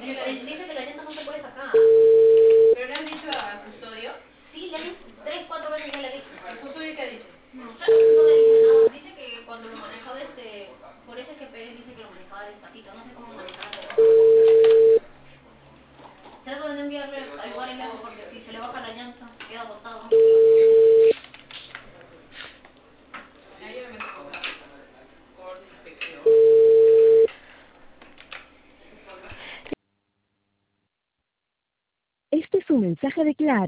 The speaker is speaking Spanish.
Dice que la llanta no se puede sacar. ¿Pero le has dicho al custodio? Sí, le dije 3, 4 veces ya le dije. ¿El custodio qué dice? No sé, no le dice nada. Dice que cuando lo manejaba por eso es que Pérez dice que lo manejaba despacito. No sé cómo manejarlo. Trato de no enviarle a lugares lejos porque si se le baja la llanta, queda botado. Ahí yo me meto por inspección. Este es un mensaje de Claro.